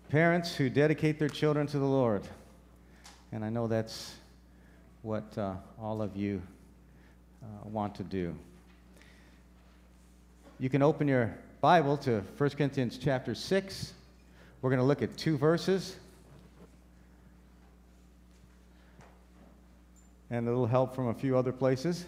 Parents who dedicate their children to the Lord. And I know that's what all of you want to do. You can open your Bible to 1 Corinthians chapter 6. We're going to look at 2 verses. And a little help from a few other places.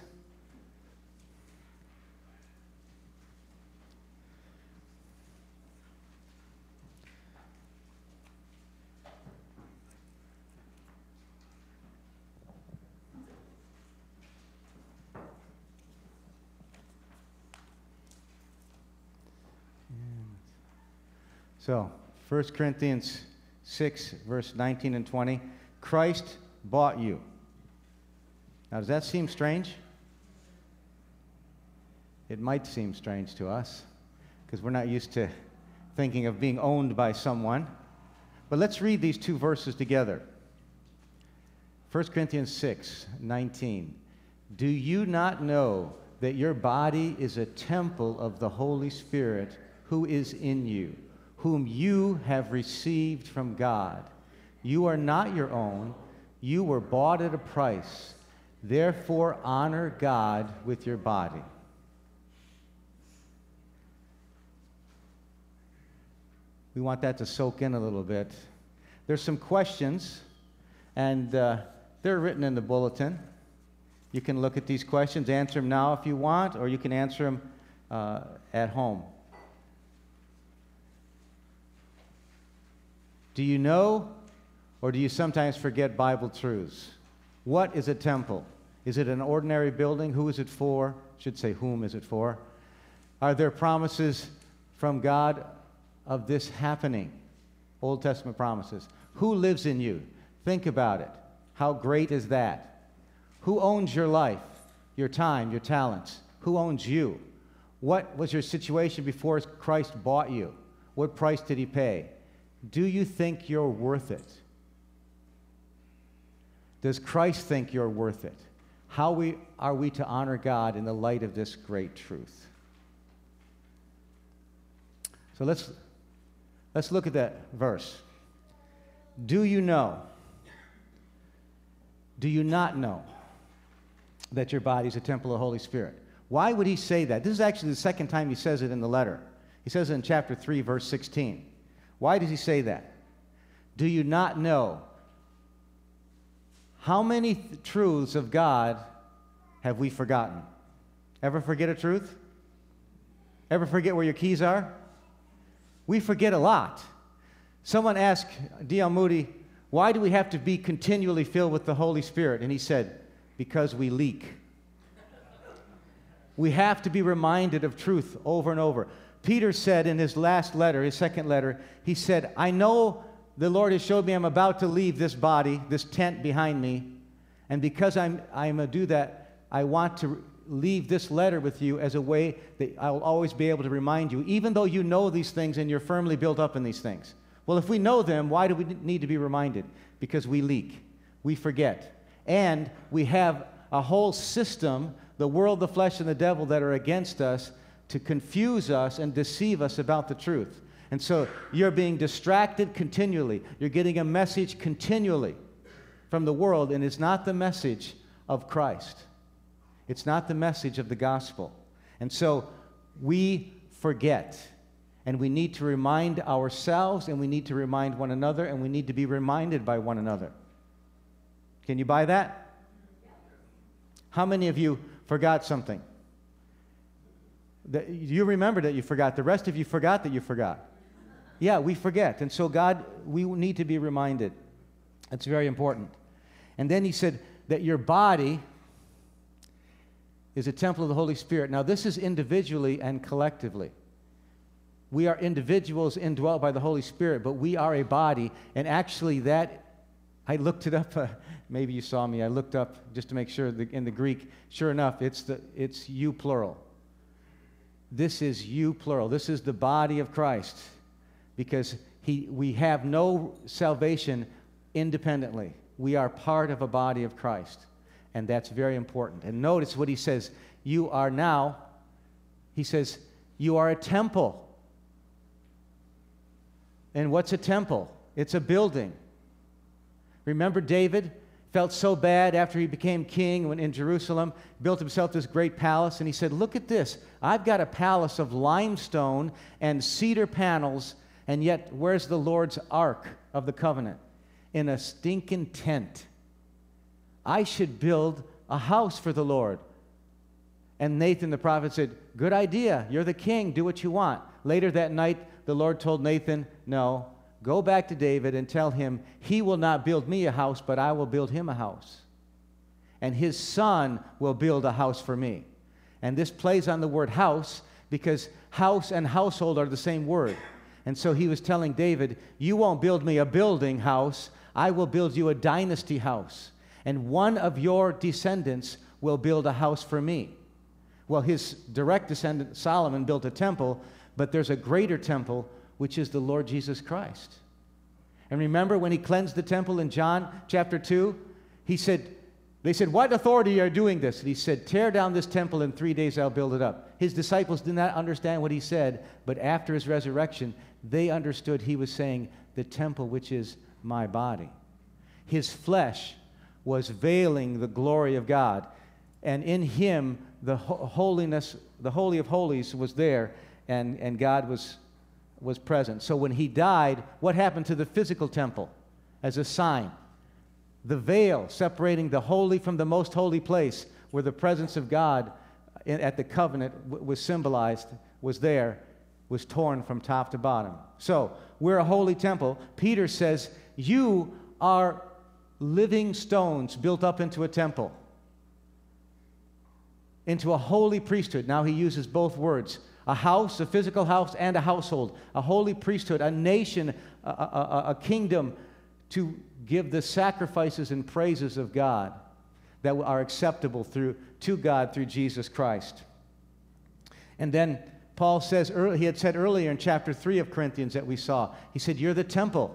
So, 1 Corinthians 6, verse 19 and 20. Christ bought you. Now, does that seem strange? It might seem strange to us, because we're not used to thinking of being owned by someone. But let's read these 2 verses together. 1 Corinthians 6, 19. Do you not know that your body is a temple of the Holy Spirit who is in you, whom you have received from God? You are not your own. You were bought at a price. Therefore, honor God with your body. We want that to soak in a little bit. There's some questions, and they're written in the bulletin. You can look at these questions, answer them now if you want, or you can answer them at home. Do you know, or do you sometimes forget Bible truths? What is a temple? Is it an ordinary building? Who is it for? I should say, whom is it for? Are there promises from God of this happening? Old Testament promises. Who lives in you? Think about it. How great is that? Who owns your life, your time, your talents? Who owns you? What was your situation before Christ bought you? What price did he pay? Do you think you're worth it? Does Christ think you're worth it? How are we to honor God in the light of this great truth? So let's look at that verse. Do you know? Do you not know that your body is a temple of the Holy Spirit? Why would he say that? This is actually the second time he says it in the letter. He says it in chapter 3, verse 16. Why does he say that? Do you not know? How many truths of God have we forgotten? Ever forget a truth? Ever forget where your keys are? We forget a lot. Someone asked D.L. Moody, why do we have to be continually filled with the Holy Spirit? And he said, because we leak. We have to be reminded of truth over and over. Peter said in his last letter, his second letter, he said, I know the Lord has showed me I'm about to leave this body, this tent behind me, and because I'm going to do that, I want to leave this letter with you as a way that I'll always be able to remind you, even though you know these things and you're firmly built up in these things. Well, if we know them, why do we need to be reminded? Because we leak, we forget, and we have a whole system, the world, the flesh, and the devil that are against us to confuse us and deceive us about the truth. And so you're being distracted continually. You're getting a message continually from the world, and it's not the message of Christ. It's not the message of the gospel. And so we forget, and we need to remind ourselves, and we need to remind one another, and we need to be reminded by one another. Can you buy that? How many of you forgot something? You remember that you forgot. The rest of you forgot that you forgot. Yeah, we forget. And so God, we need to be reminded. It's very important. And then he said that your body is a temple of the Holy Spirit. Now, this is individually and collectively. We are individuals indwelt by the Holy Spirit, but we are a body. And actually that, I looked it up. Maybe you saw me. I looked up just to make sure in the Greek. Sure enough, it's you plural. This is you plural. This is the body of Christ. Because we have no salvation independently. We are part of a body of Christ. And that's very important. And notice what he says. You are now, he says, you are a temple. And what's a temple? It's a building. Remember David felt so bad after he became king when in Jerusalem, built himself this great palace, and he said, look at this. I've got a palace of limestone and cedar panels, and yet where's the Lord's ark of the covenant? In a stinking tent. I should build a house for the Lord. And Nathan the prophet said, good idea. You're the king. Do what you want. Later that night, the Lord told Nathan, no, go back to David and tell him he will not build me a house, but I will build him a house. And his son will build a house for me. And this plays on the word house because house and household are the same word. And so he was telling David, you won't build me a building house. I will build you a dynasty house. And one of your descendants will build a house for me. Well, his direct descendant, Solomon, built a temple, but there's a greater temple, which is the Lord Jesus Christ. And remember when he cleansed the temple in John chapter 2? They said, what authority are you doing this? And he said, tear down this temple, in 3 days I'll build it up. His disciples did not understand what he said, but after his resurrection, they understood he was saying, the temple which is my body. His flesh was veiling the glory of God. And in him, the holiness, the Holy of Holies was there, and God was present. So when he died, what happened to the physical temple as a sign? The veil separating the holy from the most holy place, where the presence of God at the covenant was symbolized, was there, was torn from top to bottom. So we're a holy temple. Peter says, you are living stones built up into a temple, into a holy priesthood. Now he uses both words. A house, a physical house, and a household. A holy priesthood, a nation, a kingdom to give the sacrifices and praises of God that are acceptable to God through Jesus Christ. And then Paul says, he had said earlier in chapter 3 of Corinthians that we saw, he said, you're the temple.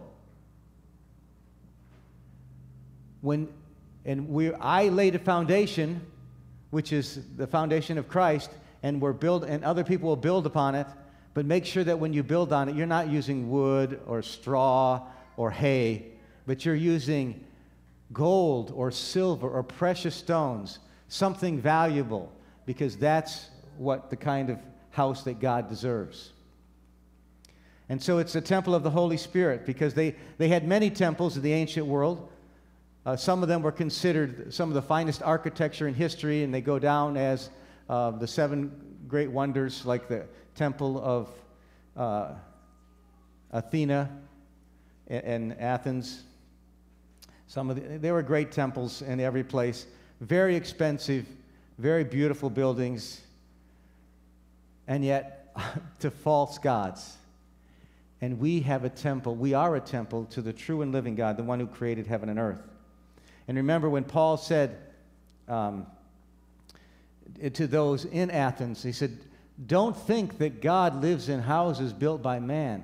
I laid a foundation, which is the foundation of Christ, and other people will build upon it, but make sure that when you build on it, you're not using wood or straw or hay, but you're using gold or silver or precious stones, something valuable, because that's what the kind of house that God deserves. And so it's a temple of the Holy Spirit, because they had many temples in the ancient world. Some of them were considered some of the finest architecture in history, and they go down as the 7 great wonders, like the Temple of Athena in Athens. They were great temples in every place, very expensive, very beautiful buildings, and yet to false gods. And we have a temple, we are a temple to the true and living God, the one who created heaven and earth. And remember when Paul said to those in Athens, he said, don't think that God lives in houses built by man.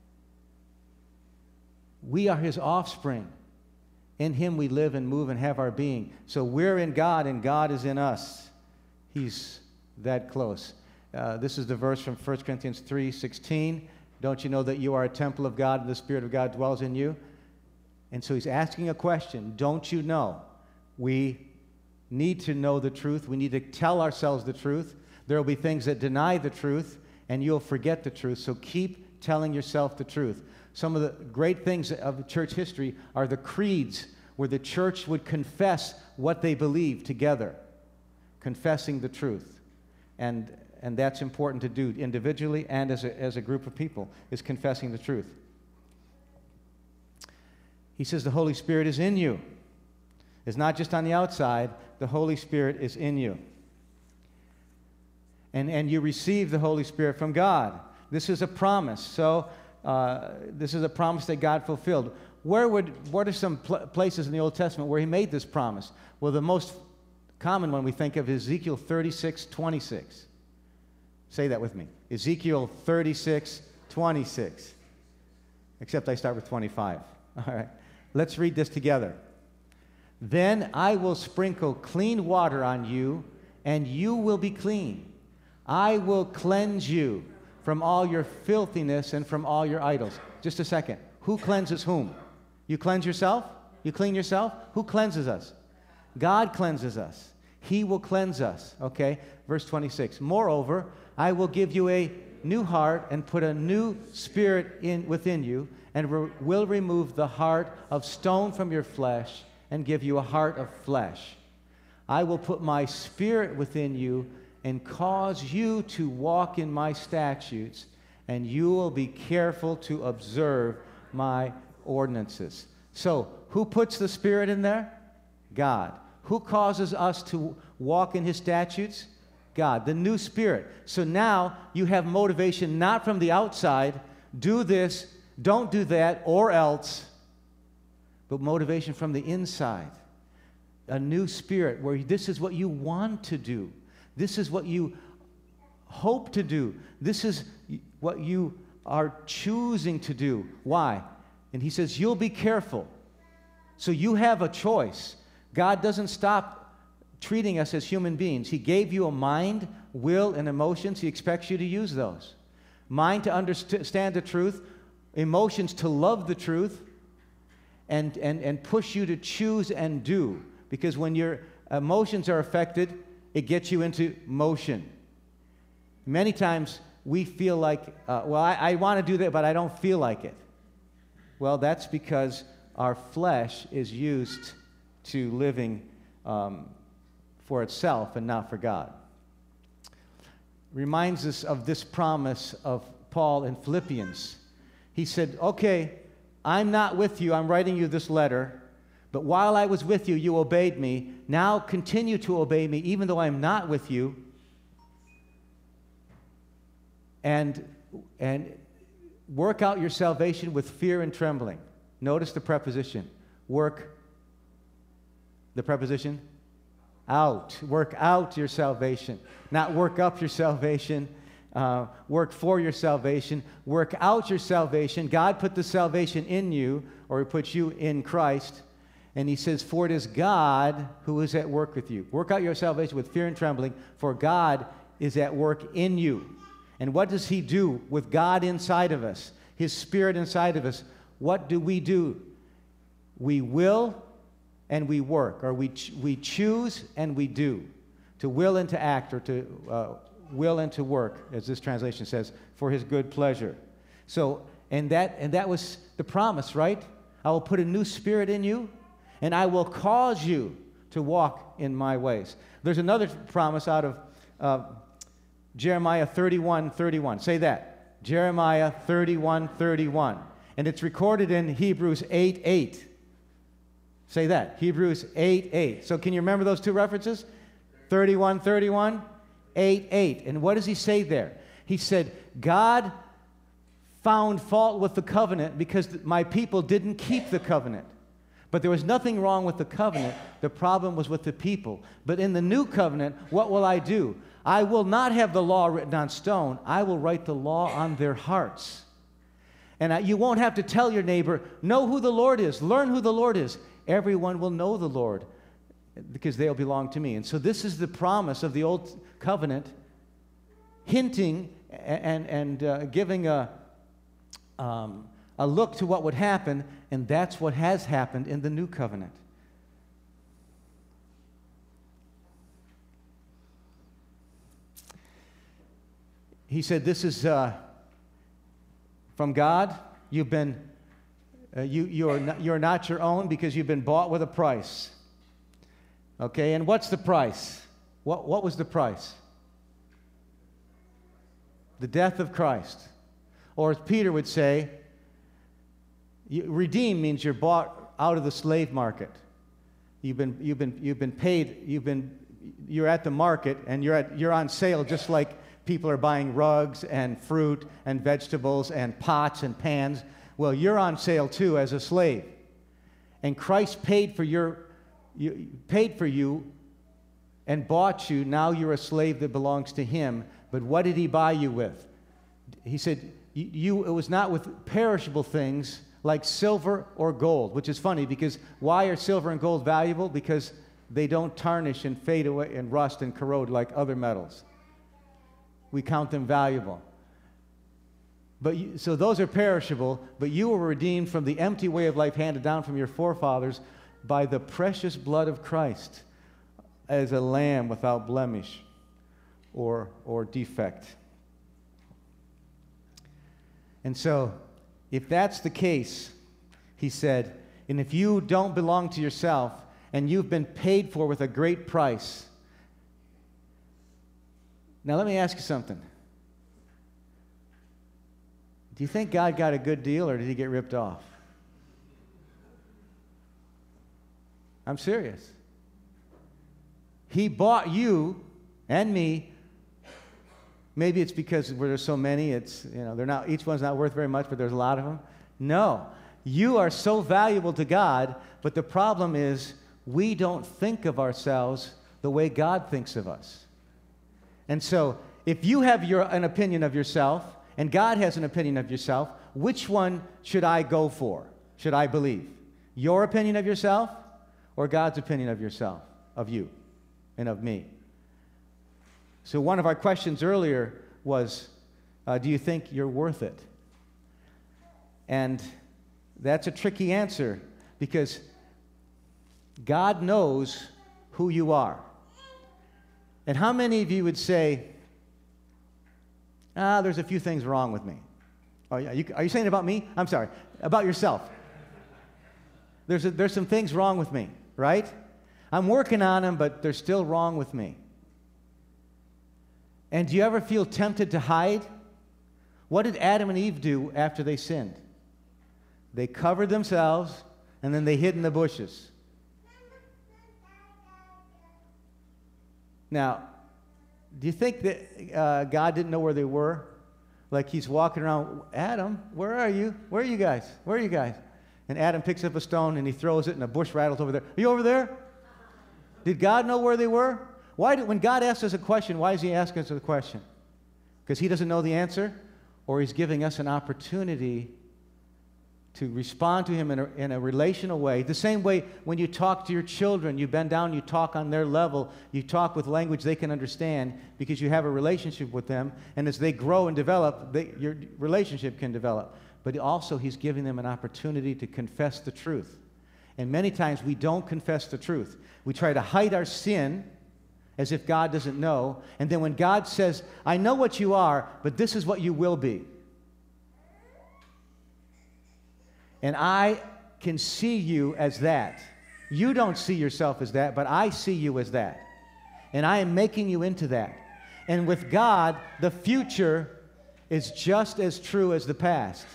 We are his offspring. In him we live and move and have our being. So we're in God and God is in us. He's that close. This is the verse from 1 Corinthians 3:16. Don't you know that you are a temple of God and the Spirit of God dwells in you? And so he's asking a question. Don't you know? We need to know the truth. We need to tell ourselves the truth. There will be things that deny the truth, and you'll forget the truth. So keep telling yourself the truth. Some of the great things of church history are the creeds, where the church would confess what they believe together, confessing the truth. And that's important to do individually and as a group of people, is confessing the truth. He says the Holy Spirit is in you. It's not just on the outside. The Holy Spirit is in you. And you receive the Holy Spirit from God. This is a promise. So this is a promise that God fulfilled. What are some places in the Old Testament where he made this promise? Well, the most common one we think of is Ezekiel 36:26. Say that with me. Ezekiel 36:26. Except I start with 25. All right. Let's read this together. Then I will sprinkle clean water on you, and you will be clean. I will cleanse you from all your filthiness and from all your idols. Just a second. Who cleanses whom? You cleanse yourself? You clean yourself? Who cleanses us? God cleanses us. He will cleanse us. Okay? Verse 26. Moreover, I will give you a new heart and put a new spirit within you, and will remove the heart of stone from your flesh and give you a heart of flesh. I will put my spirit within you and cause you to walk in my statutes, and you will be careful to observe my ordinances. So, who puts the Spirit in there? God. Who causes us to walk in His statutes? God. The new Spirit. So now you have motivation not from the outside, do this, don't do that, or else, but motivation from the inside. A new spirit where this is what you want to do. This is what you hope to do. This is what you are choosing to do. Why? And he says, you'll be careful. So you have a choice. God doesn't stop treating us as human beings. He gave you a mind, will, and emotions. He expects you to use those. Mind to understand the truth, emotions to love the truth, and push you to choose and do. Because when your emotions are affected, it gets you into motion. Many times we feel like, I want to do that, but I don't feel like it. Well, that's because our flesh is used to living for itself and not for God. Reminds us of this promise of Paul in Philippians. He said, okay, I'm not with you. I'm writing you this letter. But while I was with you, you obeyed me. Now continue to obey me, even though I'm not with you. And work out your salvation with fear and trembling. Notice the preposition. Work. The preposition? Out. Work out your salvation. Not work up your salvation. Work for your salvation. Work out your salvation. God put the salvation in you, or He puts you in Christ. And He says, for it is God who is at work with you. Work out your salvation with fear and trembling, for God is at work in you. And what does He do with God inside of us? His Spirit inside of us. What do? We will and we work, or we choose and we do. To will and to act, or to will and to work, as this translation says, for His good pleasure. So, and that was the promise, right? I will put a new spirit in you, and I will cause you to walk in my ways. There's another promise out of Jeremiah 31:31. Say that. Jeremiah 31:31. And it's recorded in Hebrews 8:8. Say that. Hebrews 8:8. So can you remember those two references? 31:31, 8:8. And what does he say there? He said, God found fault with the covenant because my people didn't keep the covenant. But there was nothing wrong with the covenant. The problem was with the people. But in the new covenant, what will I do? I will not have the law written on stone. I will write the law on their hearts. And you won't have to tell your neighbor, know who the Lord is. Learn who the Lord is. Everyone will know the Lord because they'll belong to me. And so this is the promise of the old covenant, hinting and giving a look to what would happen, and that's what has happened in the new covenant. He said, this is from God. You've been, you're not your own because you've been bought with a price. Okay, and what's the price? What was the price? The death of Christ. Or as Peter would say, redeem means you're bought out of the slave market. You've been paid. You're at the market, and you're on sale, just like people are buying rugs and fruit and vegetables and pots and pans. Well, you're on sale too as a slave, and Christ paid for you and bought you. Now you're a slave that belongs to Him. But what did He buy you with? He said it was not with perishable things like silver or gold, which is funny because why are silver and gold valuable? Because they don't tarnish and fade away and rust and corrode like other metals. We count them valuable. So those are perishable, but you were redeemed from the empty way of life handed down from your forefathers by the precious blood of Christ, as a lamb without blemish or defect. And so, if that's the case, he said, and if you don't belong to yourself, and you've been paid for with a great price. Now let me ask you something. Do you think God got a good deal, or did he get ripped off? I'm serious. He bought you and me. Maybe it's because there's so many, they're not, each one's not worth very much, but there's a lot of them. No. You are so valuable to God, but the problem is we don't think of ourselves the way God thinks of us. And so, if you have an opinion of yourself, and God has an opinion of yourself, which one should I go for? Should I believe? Your opinion of yourself, or God's opinion of yourself, of you, and of me? So one of our questions earlier was, do you think you're worth it? And that's a tricky answer, because God knows who you are. And how many of you would say, there's a few things wrong with me? Oh, yeah. Are you saying about me? I'm sorry. About yourself. There's some things wrong with me, right? I'm working on them, but they're still wrong with me. And do you ever feel tempted to hide? What did Adam and Eve do after they sinned? They covered themselves, and then they hid in the bushes. Now, do you think that God didn't know where they were? Like he's walking around, Adam, where are you? Where are you guys? Where are you guys? And Adam picks up a stone and he throws it, and a bush rattles over there. Are you over there? Did God know where they were? When God asks us a question, why does he ask us a question? Because he doesn't know the answer, or he's giving us an opportunity to respond to him in a relational way. The same way when you talk to your children, you bend down, you talk on their level, you talk with language they can understand because you have a relationship with them, and as they grow and develop, your relationship can develop. But also he's giving them an opportunity to confess the truth. And many times we don't confess the truth. We try to hide our sin as if God doesn't know, and then when God says, I know what you are, but this is what you will be. And I can see you as that. You don't see yourself as that, but I see you as that. And I am making you into that. And with God, the future is just as true as the past.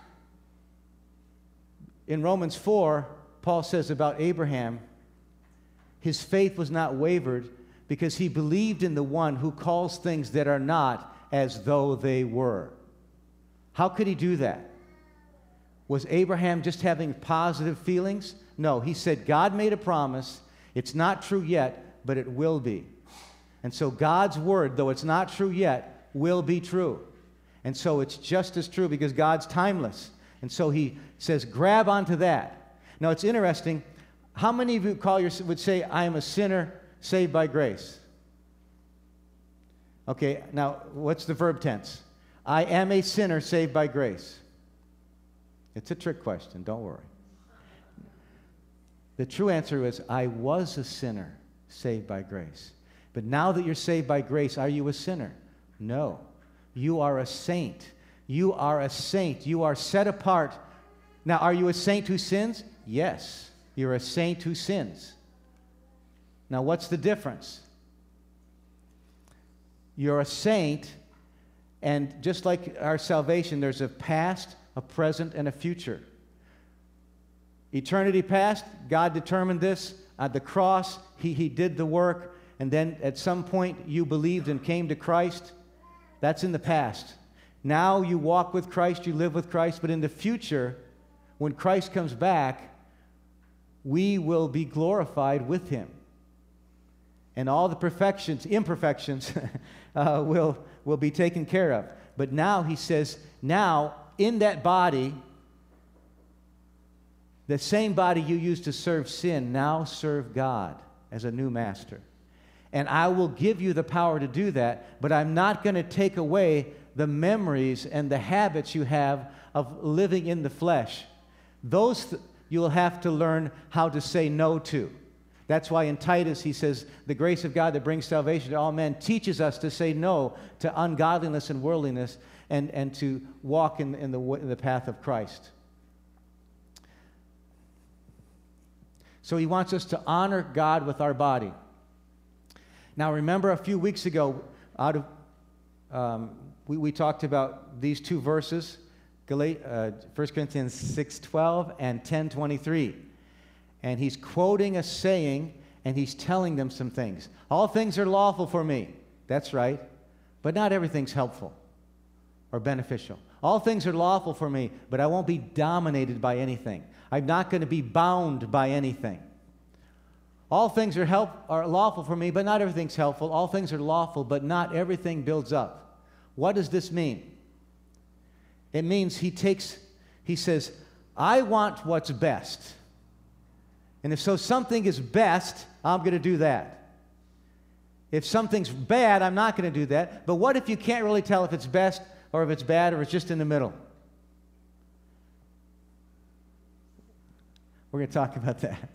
In Romans 4, Paul says about Abraham, his faith was not wavered because he believed in the one who calls things that are not as though they were. How could he do that? Was Abraham just having positive feelings? No, he said, God made a promise. It's not true yet, but it will be. And so God's word, though it's not true yet, will be true. And so it's just as true because God's timeless. And so he says, grab onto that. Now it's interesting. How many of you would say, I am a sinner saved by grace? Okay, now what's the verb tense? I am a sinner saved by grace. It's a trick question, don't worry. The true answer is, I was a sinner saved by grace. But now that you're saved by grace, are you a sinner? No. You are a saint. You are a saint. You are set apart. Now, are you a saint who sins? Yes. You're a saint who sins. Now, what's the difference? You're a saint, and just like our salvation, there's a past, a present, and a future. Eternity past, God determined this. At the cross, He did the work, and then at some point you believed and came to Christ. That's in the past. Now you walk with Christ, you live with Christ, but in the future, when Christ comes back, we will be glorified with Him. And all the imperfections will be taken care of. But now He says, now in that body, the same body you used to serve sin, now serve God as a new master. And I will give you the power to do that, but I'm not going to take away the memories and the habits you have of living in the flesh. Those you'll have to learn how to say no to. That's why in Titus he says, the grace of God that brings salvation to all men teaches us to say no to ungodliness and worldliness and to walk in the path of Christ. So he wants us to honor God with our body. Now remember a few weeks ago, we talked about these two verses, 1 Corinthians 6:12 and 10:23. And he's quoting a saying, and he's telling them some things. All things are lawful for me. That's right. But not everything's helpful or beneficial. All things are lawful for me, but I won't be dominated by anything. I'm not going to be bound by anything. All things are lawful for me, but not everything's helpful. All things are lawful, but not everything builds up. What does this mean? It means he says, I want what's best. And if something is best, I'm going to do that. If something's bad, I'm not going to do that. But what if you can't really tell if it's best or if it's bad or it's just in the middle? We're going to talk about that.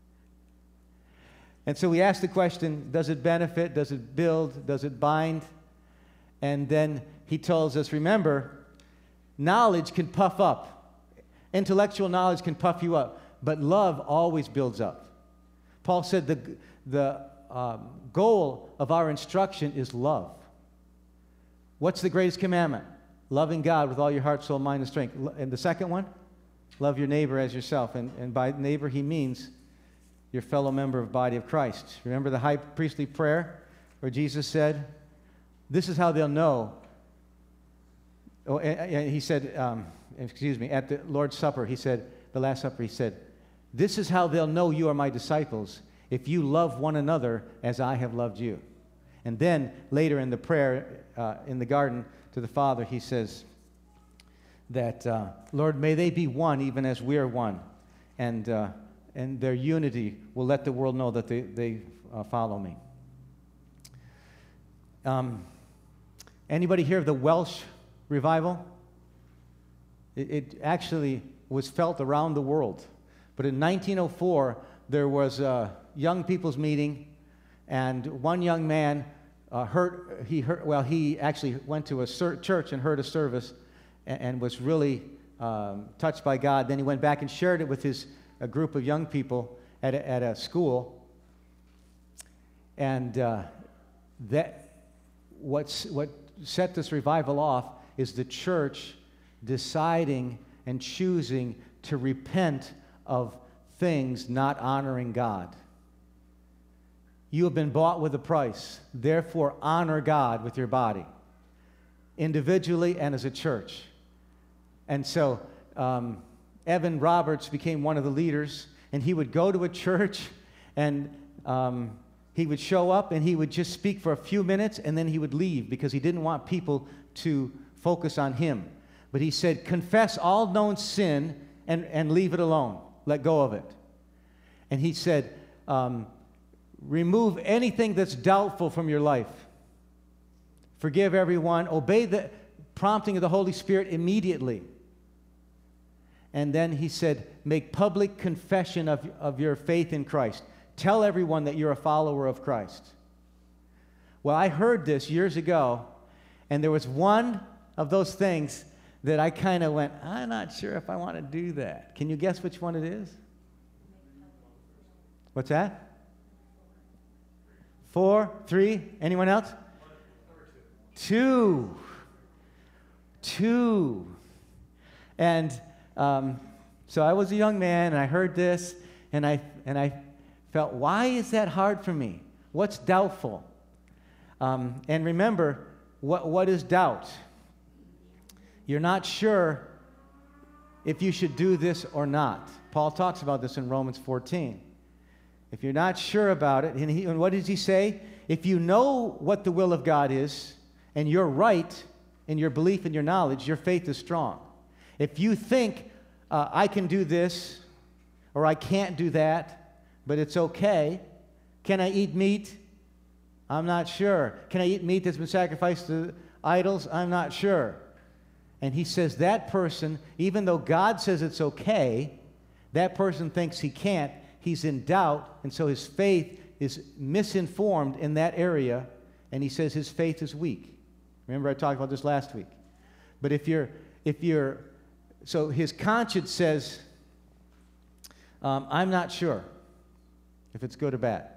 And so we ask the question, does it benefit? Does it build? Does it bind? And then he tells us, remember, knowledge can puff up. Intellectual knowledge can puff you up. But love always builds up. Paul said the goal of our instruction is love. What's the greatest commandment? Loving God with all your heart, soul, mind, and strength. And the second one? Love your neighbor as yourself. And by neighbor, he means your fellow member of the body of Christ. Remember the high priestly prayer where Jesus said, this is how they'll know. Oh, and he said, at the Lord's Supper, he said, the Last Supper, he said, this is how they'll know you are my disciples, if you love one another as I have loved you. And then later in the prayer in the garden to the Father, he says that, Lord, may they be one even as we are one. And their unity will let the world know that they follow me. Anybody hear of the Welsh revival? It actually was felt around the world. But in 1904, there was a young people's meeting, and one young man he actually went to a church and heard a service and was really touched by God. Then he went back and shared it with a group of young people at a school. And what set this revival off is the church deciding and choosing to repent of things not honoring God. You have been bought with a price. Therefore, honor God with your body, individually and as a church. And so Evan Roberts became one of the leaders, and he would go to a church, and he would show up, and he would just speak for a few minutes, and then he would leave because he didn't want people to focus on him. But he said, confess all known sin and leave it alone. Let go of it. And he said, remove anything that's doubtful from your life. Forgive everyone. Obey the prompting of the Holy Spirit immediately. And then he said, make public confession of your faith in Christ. Tell everyone that you're a follower of Christ. Well, I heard this years ago, and there was one of those things that I kind of went, I'm not sure if I want to do that. Can you guess which one it is? What's that? 4, 3, anyone else? 2. And so I was a young man, and I heard this, and I felt, why is that hard for me? What's doubtful? And remember, what is doubt? You're not sure if you should do this or not. Paul talks about this in Romans 14. If you're not sure about it, and what does he say? If you know what the will of God is, and you're right in your belief and your knowledge, your faith is strong. If you think, I can do this, or I can't do that, but it's okay. Can I eat meat? I'm not sure. Can I eat meat that's been sacrificed to idols? I'm not sure. And he says that person, even though God says it's okay, that person thinks he can't. He's in doubt, and so his faith is misinformed in that area, and he says his faith is weak. Remember I talked about this last week. But so his conscience says, I'm not sure if it's good or bad.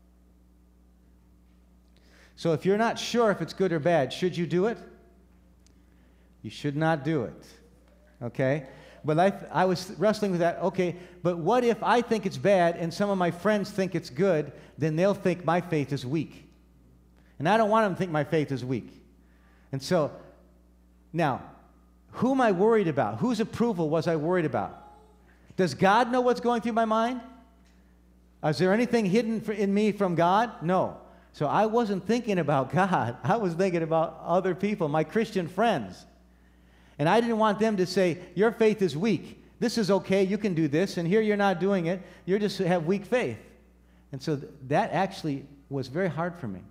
So if you're not sure if it's good or bad, should you do it? You should not do it. Okay? But I was wrestling with that. Okay, but what if I think it's bad and some of my friends think it's good? Then they'll think my faith is weak. And I don't want them to think my faith is weak. And so, now, who am I worried about? Whose approval was I worried about? Does God know what's going through my mind? Is there anything hidden in me from God? No. So I wasn't thinking about God. I was thinking about other people, my Christian friends. And I didn't want them to say, your faith is weak. This is okay, you can do this, and here you're not doing it. You just have weak faith. And so that actually was very hard for me.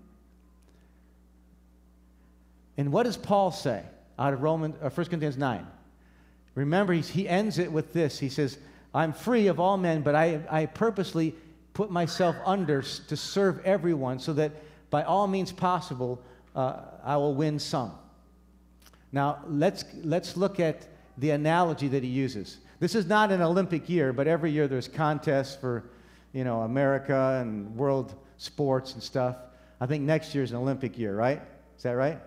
And what does Paul say out of 1 Corinthians 9? Remember, he ends it with this. He says, I'm free of all men, but I purposely put myself under to serve everyone so that by all means possible, I will win some. Now, let's look at the analogy that he uses. This is not an Olympic year, but every year there's contests for, America and world sports and stuff. I think next year is an Olympic year, right? Is that right?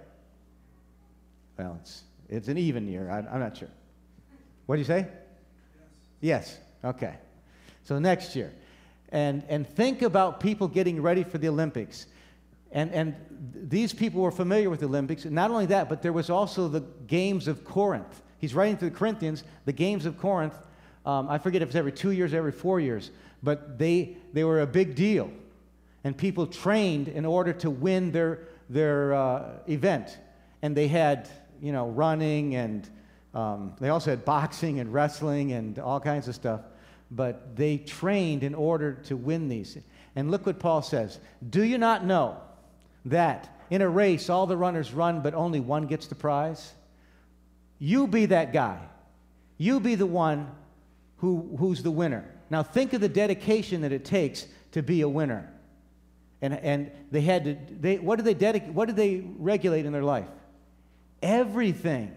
Well, it's an even year. I'm not sure. What do you say? Yes. Okay. So next year. And think about people getting ready for the Olympics. And these people were familiar with the Olympics. And not only that, but there was also the Games of Corinth. He's writing to the Corinthians, the Games of Corinth. I forget if it's every 2 years, every 4 years. But they were a big deal. And people trained in order to win their event. And they had, running, and they also had boxing and wrestling and all kinds of stuff. But they trained in order to win these. And look what Paul says. Do you not know that in a race all the runners run, but only one gets the prize? You be that guy. You be the one who's the winner. Now think of the dedication that it takes to be a winner. And they had to. What did they regulate in their life? Everything.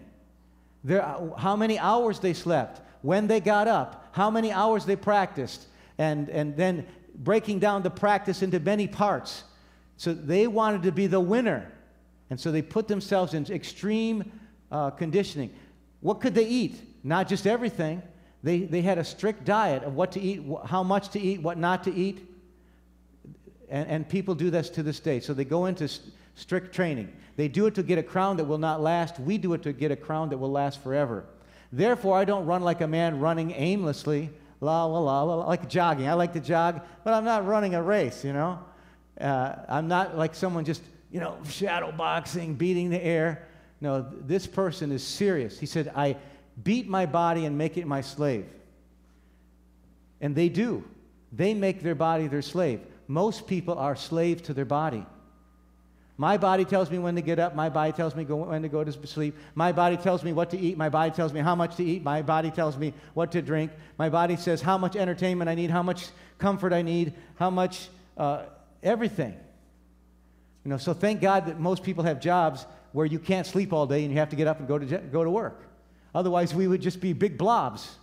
How many hours they slept, when they got up, how many hours they practiced, and then breaking down the practice into many parts. So they wanted to be the winner. And so they put themselves in extreme conditioning. What could they eat? Not just everything. They had a strict diet of what to eat, how much to eat, what not to eat. And people do this to this day. So they go into strict training. They do it to get a crown that will not last. We do it to get a crown that will last forever. Therefore, I don't run like a man running aimlessly, like jogging. I like to jog, but I'm not running a race, I'm not like someone just, shadow boxing, beating the air. No, this person is serious. He said, I beat my body and make it my slave. And they do. They make their body their slave. Most people are slaves to their body. My body tells me when to get up. My body tells me when to go to sleep. My body tells me what to eat. My body tells me how much to eat. My body tells me what to drink. My body says how much entertainment I need, how much comfort I need, how much everything. So thank God that most people have jobs where you can't sleep all day and you have to get up and go to work. Otherwise, we would just be big blobs.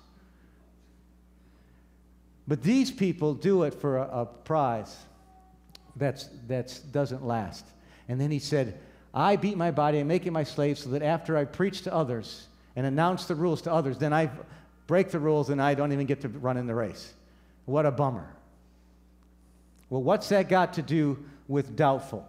But these people do it for a prize that doesn't last. And then he said, I beat my body and make it my slave so that after I preach to others and announce the rules to others, then I break the rules and I don't even get to run in the race. What a bummer. Well, what's that got to do with doubtful?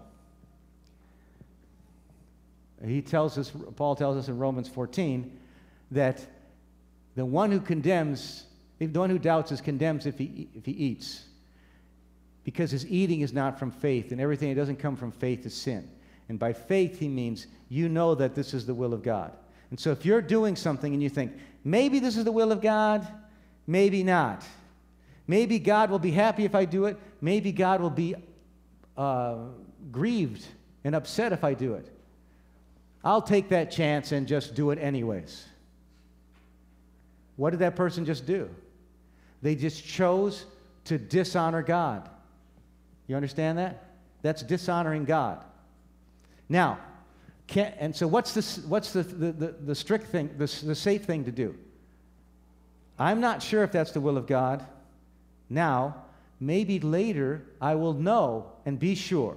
Paul tells us in Romans 14 that the one who doubts is condemned if he eats. Because his eating is not from faith, and everything that doesn't come from faith is sin. And by faith, he means you know that this is the will of God. And so if you're doing something and you think, maybe this is the will of God, maybe not. Maybe God will be happy if I do it. Maybe God will be grieved and upset if I do it. I'll take that chance and just do it anyways. What did that person just do? They just chose to dishonor God. You understand that? That's dishonoring God. Now, so what's the strict thing, the safe thing to do? I'm not sure if that's the will of God. Now, maybe later I will know and be sure.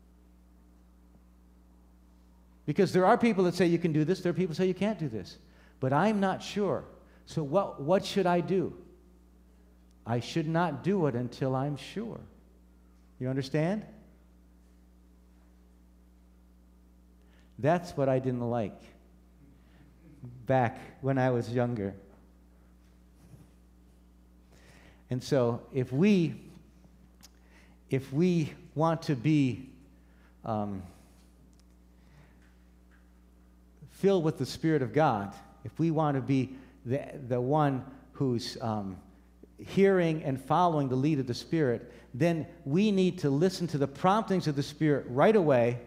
Because there are people that say you can do this, there are people that say you can't do this. But I'm not sure. So what should I do? I should not do it until I'm sure. You understand? That's what I didn't like back when I was younger. And so if we want to be filled with the Spirit of God, if we want to be the one who's hearing and following the lead of the Spirit, then we need to listen to the promptings of the Spirit right away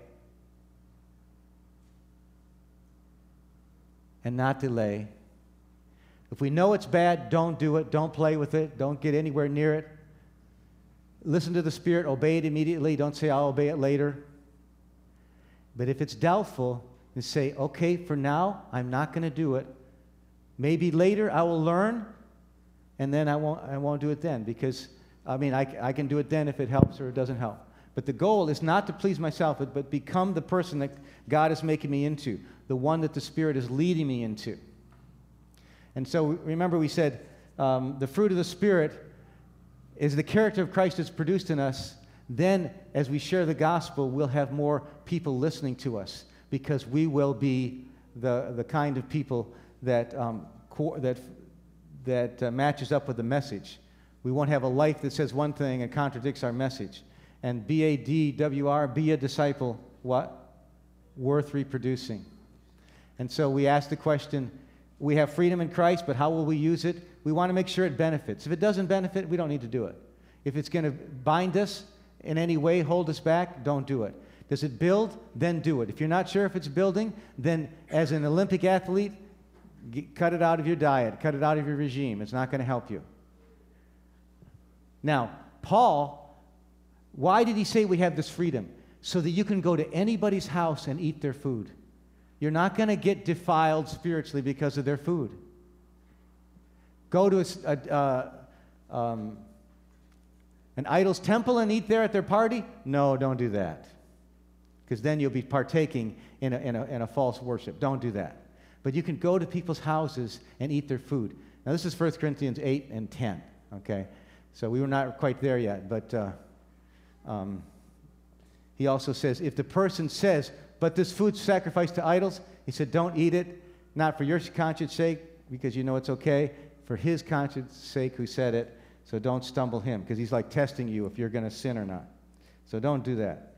and not delay. If we know it's bad, don't do it. Don't play with it. Don't get anywhere near it. Listen to the Spirit. Obey it immediately. Don't say, I'll obey it later. But if it's doubtful, then say, okay, for now, I'm not going to do it. Maybe later I will learn, and then I won't do it then. Because, I can do it then if it helps or it doesn't help. But the goal is not to please myself, but become the person that God is making me into, the one that the Spirit is leading me into. And so remember we said the fruit of the Spirit is the character of Christ that's produced in us. Then as we share the gospel, we'll have more people listening to us because we will be the kind of people that matches up with the message. We won't have a life that says one thing and contradicts our message. And BADWR, be a disciple, what? Worth reproducing. And so we ask the question, we have freedom in Christ, but how will we use it? We want to make sure it benefits. If it doesn't benefit, we don't need to do it. If it's going to bind us in any way, hold us back, don't do it. Does it build? Then do it. If you're not sure if it's building, then as an Olympic athlete, cut it out of your diet, cut it out of your regime. It's not going to help you. Now, Paul, why did he say we have this freedom? So that you can go to anybody's house and eat their food. You're not going to get defiled spiritually because of their food. Go to an idol's temple and eat there at their party? No, don't do that. Because then you'll be partaking in a false worship. Don't do that. But you can go to people's houses and eat their food. Now, this is 1 Corinthians 8 and 10, okay? So we were not quite there yet, but he also says, if the person says, but this food's sacrificed to idols, he said, don't eat it, not for your conscience sake, because you know it's okay, for his conscience sake who said it, so don't stumble him, because he's like testing you if you're going to sin or not. So don't do that.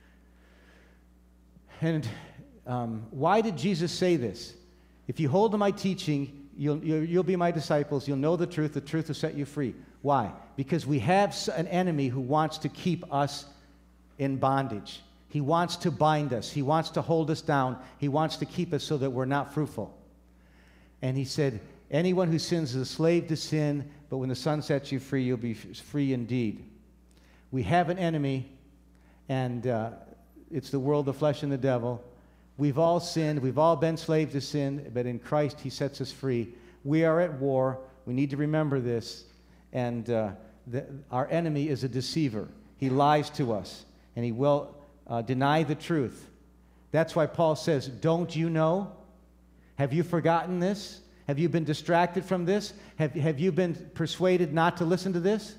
And why did Jesus say this? If you hold to my teaching, you'll be my disciples, you'll know the truth will set you free. Why? Because we have an enemy who wants to keep us in bondage. He wants to bind us. He wants to hold us down. He wants to keep us so that we're not fruitful. And he said, anyone who sins is a slave to sin, but when the Son sets you free, you'll be free indeed. We have an enemy, and it's the world, the flesh, and the devil. We've all sinned. We've all been slaves to sin, but in Christ, he sets us free. We are at war. We need to remember this. And our enemy is a deceiver. He lies to us, and he will deny the truth. That's why Paul says, don't you know? Have you forgotten this? Have you been distracted from this? Have you been persuaded not to listen to this?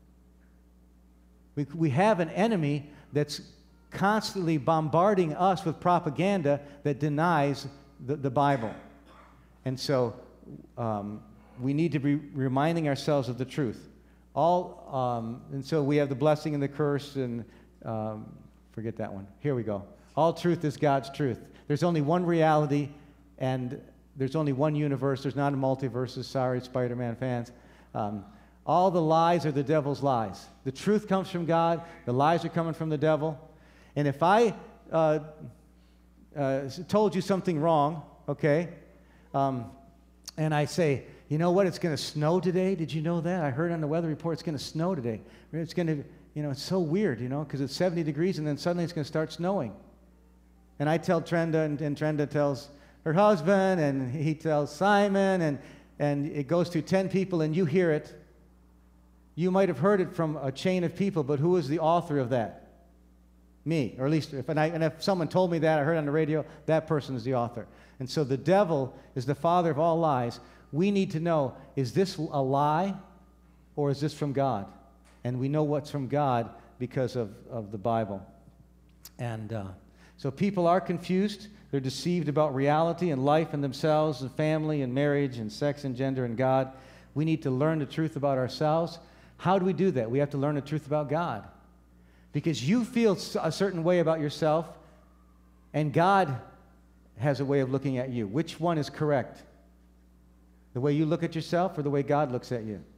We have an enemy that's constantly bombarding us with propaganda that denies the Bible. And so we need to be reminding ourselves of the truth. And so we have the blessing and the curse, and forget that one. Here we go. All truth is God's truth. There's only one reality, and there's only one universe. There's not a multiverse. Sorry, Spider-Man fans. All the lies are the devil's lies. The truth comes from God. The lies are coming from the devil. And if I told you something wrong, okay? And I say, you know what, it's going to snow today. Did you know that? I heard on the weather report it's going to snow today. It's going to, it's so weird, because it's 70 degrees and then suddenly it's going to start snowing. And I tell Trenda, and Trenda tells her husband, and he tells Simon, and it goes to 10 people, and you hear it. You might have heard it from a chain of people, but who is the author of that? Me, or at least if someone told me that, I heard on the radio, that person is the author. And so the devil is the father of all lies. We need to know, is this a lie or is this from God? And we know what's from God because of the Bible. And so people are confused. They're deceived about reality and life and themselves and family and marriage and sex and gender and God. We need to learn the truth about ourselves. How do we do that? We have to learn the truth about God. Because you feel a certain way about yourself, and God has a way of looking at you. Which one is correct? The way you look at yourself or the way God looks at you?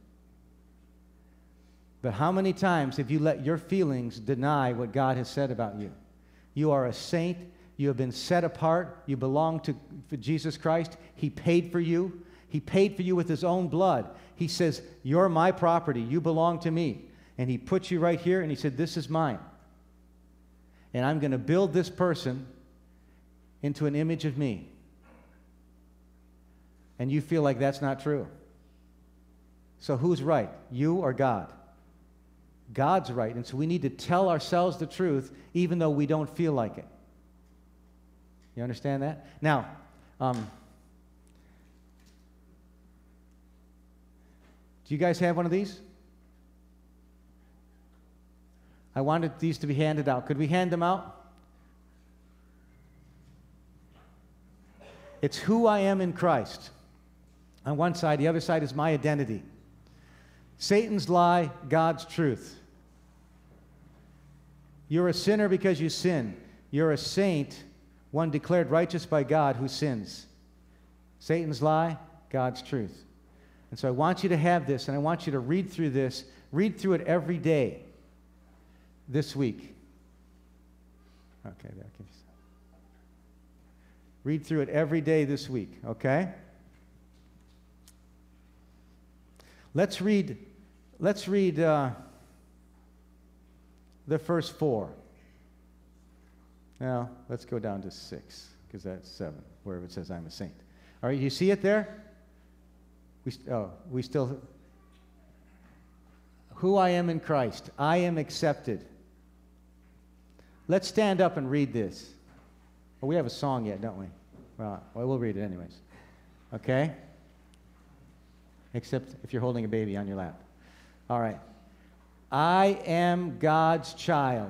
But how many times have you let your feelings deny what God has said about you? You are a saint. You have been set apart. You belong to Jesus Christ. He paid for you. He paid for you with His own blood. He says, you're my property. You belong to me. And He put you right here, and He said, this is mine. And I'm going to build this person into an image of me. And you feel like that's not true. So who's right, you or God? God's right. And so we need to tell ourselves the truth even though we don't feel like it. You understand that? Now, do you guys have one of these? I wanted these to be handed out. Could we hand them out? It's who I am in Christ. On one side, the other side is my identity. Satan's lie, God's truth. You're a sinner because you sin. You're a saint, one declared righteous by God who sins. Satan's lie, God's truth. And so I want you to have this, and I want you to read through this. Read through it every day this week. Okay, there. Read through it every day this week, okay? Let's read the first 4. Now, let's go down to 6, because that's 7, wherever it says I'm a saint. All right, you see it there? We still... Who I am in Christ. I am accepted. Let's stand up and read this. Well, we have a song yet, don't we? Well, we'll read it anyways. Okay? Except if you're holding a baby on your lap. All right. I am God's child.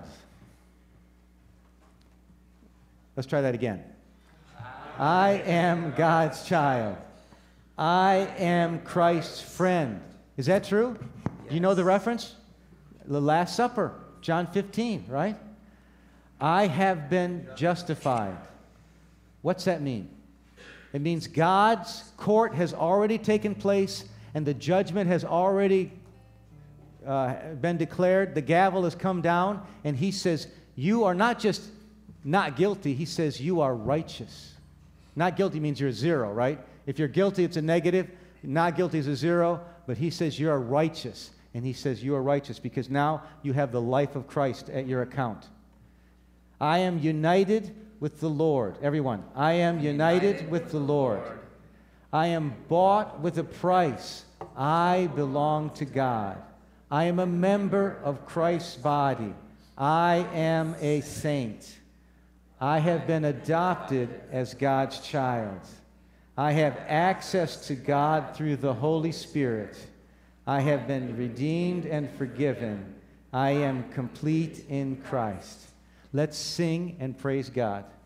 Let's try that again. I am God's child. I am Christ's friend. Is that true? Yes. Do you know the reference? The Last Supper, John 15, right? I have been justified. What's that mean? It means God's court has already taken place and the judgment has already been declared. The gavel has come down, and He says, you are not just not guilty. He says, you are righteous. Not guilty means you're 0, right? If you're guilty, it's a negative. Not guilty is a 0, but He says you are righteous. And He says you are righteous because now you have the life of Christ at your account. I am united with the Lord. Everyone, I am united with the Lord. I am bought with a price. I belong to God. I am a member of Christ's body. I am a saint. I have been adopted as God's child. I have access to God through the Holy Spirit. I have been redeemed and forgiven. I am complete in Christ. Let's sing and praise God.